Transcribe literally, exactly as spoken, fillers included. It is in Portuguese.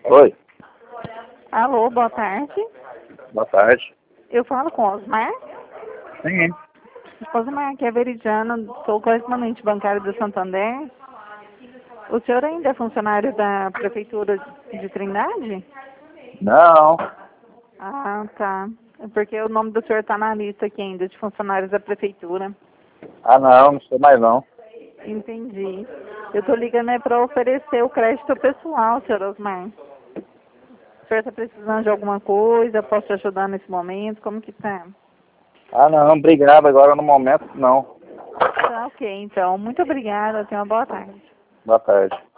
Oi, Alô, boa tarde. boa tarde. Eu falo com o Osmar. Sim, Osmar, aqui é Veridiana, sou correspondente bancário do Santander. O senhor ainda é funcionário da Prefeitura de Trindade? não. Ah, tá. É porque o nome do senhor está na lista aqui ainda, de funcionários da Prefeitura. Ah, não, não sou mais não. Entendi. Eu estou ligando é para oferecer o crédito pessoal, senhor Osmar. O senhor está precisando de alguma coisa? Posso te ajudar nesse momento? Como que tá? Ah, não, obrigado. Agora no momento, não. Tá ok, então. Muito obrigada. Tenha uma boa tarde. Boa tarde.